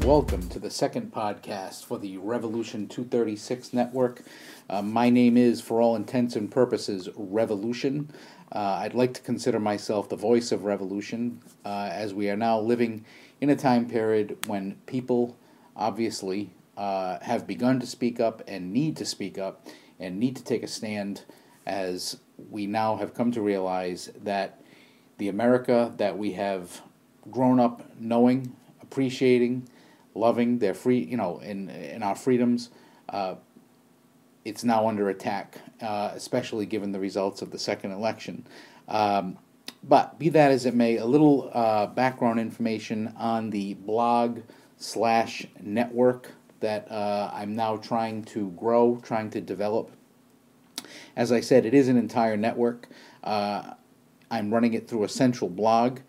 welcome to the second podcast for the Revolution 236 network. My name is, for all intents and purposes, Revolution. I'd like to consider myself the voice of revolution, as we are now living in a time period when people obviously have begun to speak up and need to speak up and need to take a stand, as we now have come to realize that the America that we have grown up knowing, appreciating, loving, their free, in our freedoms, it's now under attack, especially given the results of the second election. But be that as it may, a little background information on the blog/network that I'm now trying to grow, trying to develop. As I said, it is an entire network. I'm running it through a central blog.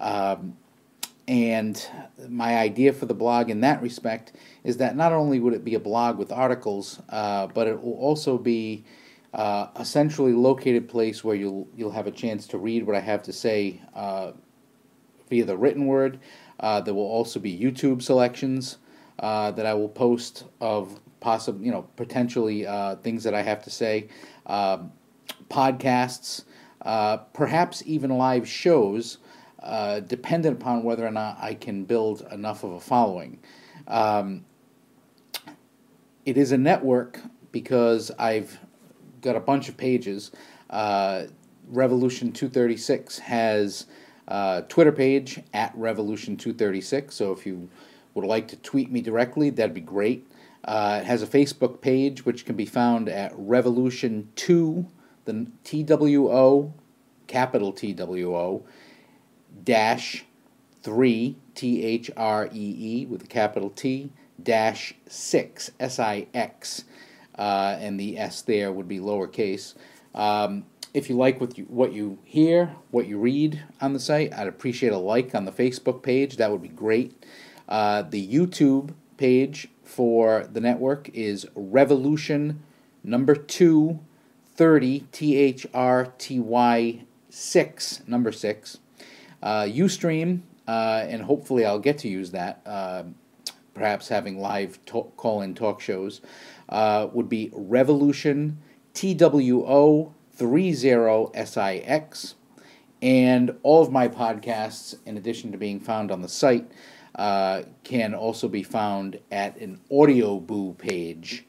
And my idea for the blog in that respect is that not only would it be a blog with articles, but it will also be a centrally located place where you'll have a chance to read what I have to say via the written word. There will also be YouTube selections that I will post of potentially things that I have to say, podcasts, perhaps even live shows, dependent upon whether or not I can build enough of a following. It is a network because I've got a bunch of pages. Revolution 236 has a Twitter page at Revolution 236, so if you would like to tweet me directly, that'd be great. It has a Facebook page, which can be found at Revolution 2, the TWO, capital TWO, dash 3, THREE with a capital T, dash 6, SIX, and the S there would be lowercase. If you like what you hear, what you read on the site, I'd appreciate a like on the Facebook page. That would be great. The YouTube page for the network is Revolution number 2, 30, THRTY 6, number 6. Ustream, and hopefully I'll get to use that, perhaps having live call-in talk shows, would be Revolution TWO 30SIX, and all of my podcasts, in addition to being found on the site, can also be found at an Audioboo page,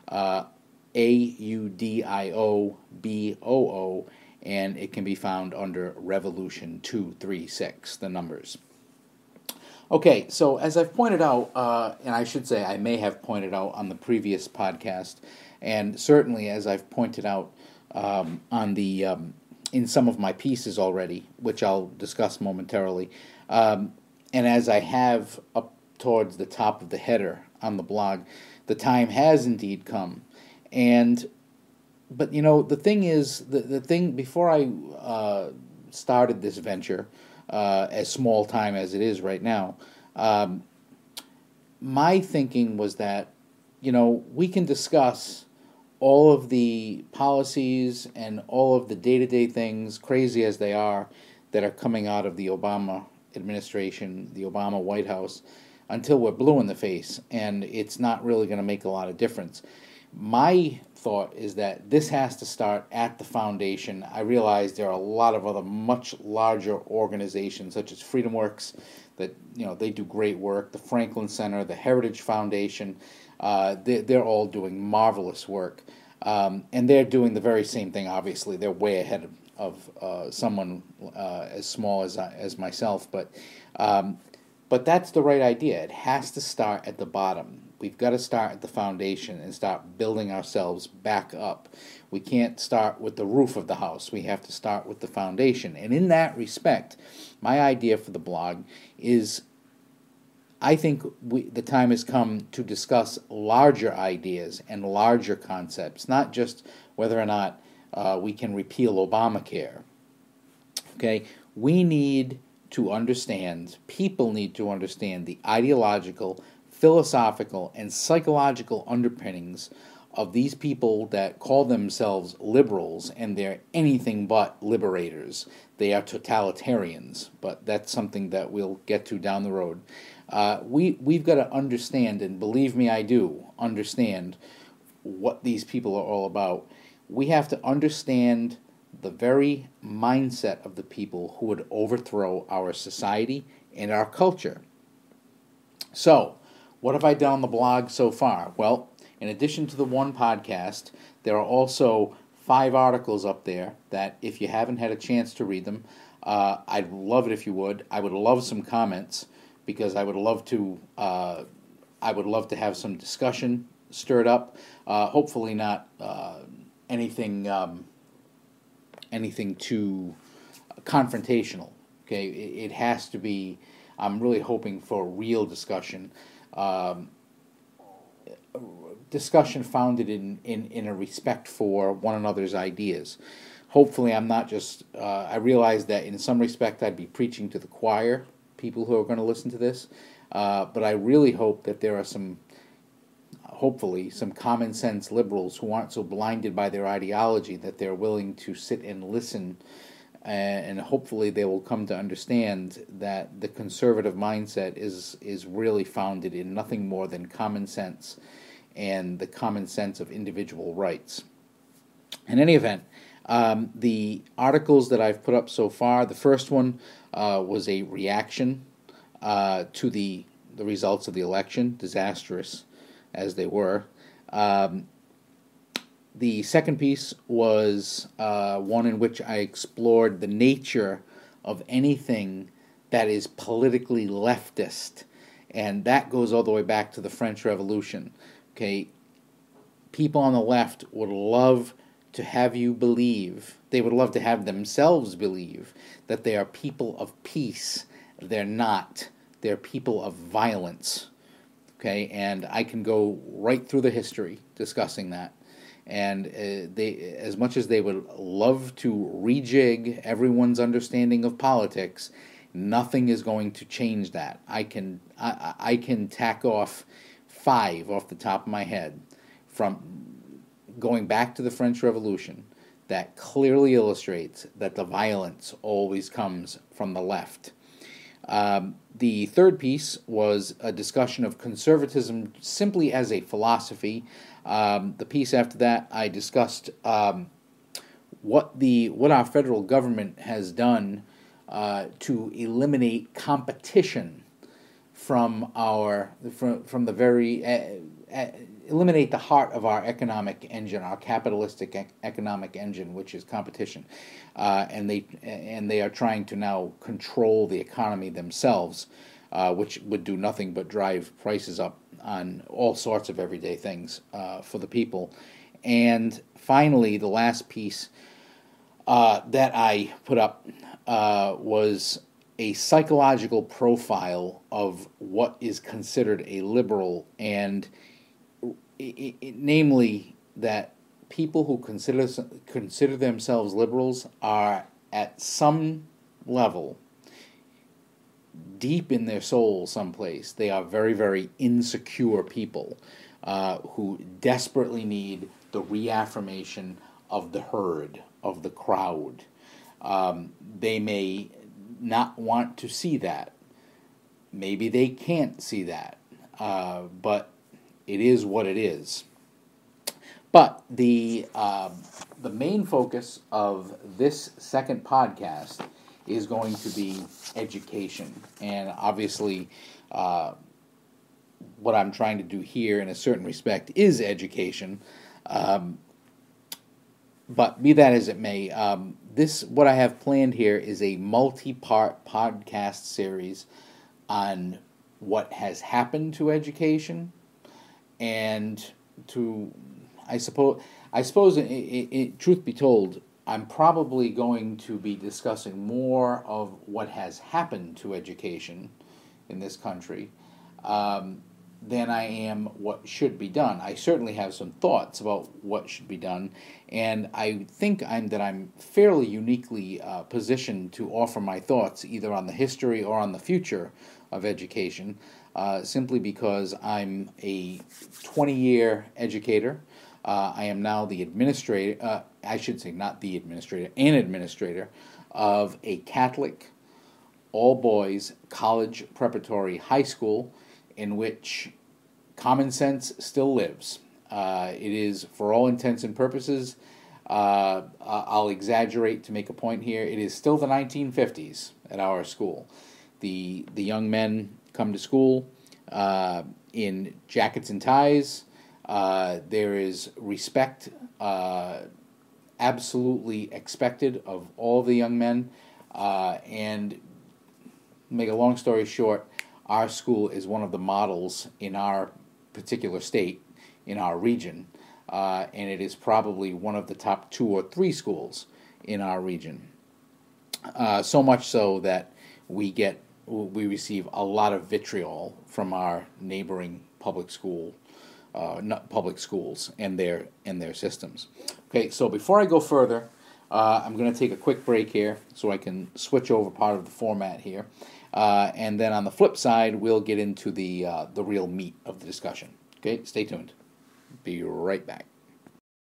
AUDIOBOO, and it can be found under Revolution 236, the numbers. Okay, so as I've pointed out, and I should say I may have pointed out on the previous podcast, and certainly as I've pointed out on the in some of my pieces already, which I'll discuss momentarily, and as I have up towards the top of the header on the blog, the time has indeed come. But the thing is, the thing before I started this venture, as small time as it is right now, my thinking was that we can discuss all of the policies and all of the day-to-day things, crazy as they are, that are coming out of the Obama administration, the Obama White House, until we're blue in the face, and it's not really going to make a lot of difference. My thought is that this has to start at the foundation. I realize there are a lot of other much larger organizations, such as FreedomWorks, that they do great work. The Franklin Center, the Heritage Foundation, they're all doing marvelous work, and they're doing the very same thing. Obviously, they're way ahead of someone as small as myself, but that's the right idea. It has to start at the bottom. We've got to start at the foundation and start building ourselves back up. We can't start with the roof of the house. We have to start with the foundation. And in that respect, my idea for the blog is, I think the time has come to discuss larger ideas and larger concepts, not just whether or not we can repeal Obamacare. Okay? We need to understand, people need to understand the ideological, philosophical, and psychological underpinnings of these people that call themselves liberals, and they're anything but liberators. They are totalitarians, but that's something that we'll get to down the road. We've got to understand, and believe me, I do understand what these people are all about. We have to understand the very mindset of the people who would overthrow our society and our culture. So, what have I done on the blog so far? Well, in addition to the one podcast, there are also 5 articles up there that, if you haven't had a chance to read them, I'd love it if you would. I would love some comments, because I would love to have some discussion stirred up. Hopefully not anything too confrontational. Okay, it has to be. I'm really hoping for real discussion. Discussion founded in a respect for one another's ideas. Hopefully, I'm not just. I realize that in some respect I'd be preaching to the choir, people who are going to listen to this, but I really hope that there are hopefully some common sense liberals who aren't so blinded by their ideology that they're willing to sit and listen, and hopefully they will come to understand that the conservative mindset is really founded in nothing more than common sense and the common sense of individual rights. In any event, the articles that I've put up so far, the first one was a reaction to the results of the election, disastrous as they were. The second piece was one in which I explored the nature of anything that is politically leftist, and that goes all the way back to the French Revolution. Okay, people on the left would love to have you believe, they would love to have themselves believe, that they are people of peace. They're not. They're people of violence. Okay, and I can go right through the history discussing that. And they, as much as they would love to rejig everyone's understanding of politics, nothing is going to change that. I can tack off 5 off the top of my head from going back to the French Revolution that clearly illustrates that the violence always comes from the left. The third piece was a discussion of conservatism simply as a philosophy. The piece after that, I discussed what our federal government has done to eliminate competition from the very eliminate the heart of our economic engine, our capitalistic economic engine, which is competition, and they are trying to now control the economy themselves, which would do nothing but drive prices up on all sorts of everyday things for the people. And finally, the last piece that I put up was a psychological profile of what is considered a liberal, and namely that people who consider themselves liberals are at some level, deep in their soul someplace, they are very, very insecure people who desperately need the reaffirmation of the herd, of the crowd. They may not want to see that. Maybe they can't see that. But it is what it is. But the main focus of this second podcast is going to be education. And obviously, what I'm trying to do here in a certain respect is education. But be that as it may, what I have planned here is a multi-part podcast series on what has happened to education, and I suppose, truth be told, I'm probably going to be discussing more of what has happened to education in this country than I am what should be done. I certainly have some thoughts about what should be done, and I think I'm fairly uniquely positioned to offer my thoughts either on the history or on the future of education, simply because I'm a 20-year educator. I am now the administrator, I should say not the administrator, an administrator of a Catholic all boys college preparatory high school in which common sense still lives. It is, for all intents and purposes, I'll exaggerate to make a point here. It is still the 1950s at our school. The young men come to school in jackets and ties. There is respect absolutely expected of all the young men. And make a long story short, our school is one of the models in our particular state, in our region, and it is probably one of the top 2 or 3 schools in our region. So much so that we receive a lot of vitriol from our neighboring public schools and their systems. Okay, so before I go further, I'm going to take a quick break here so I can switch over part of the format here, and then on the flip side, we'll get into the real meat of the discussion. Okay, stay tuned. Be right back.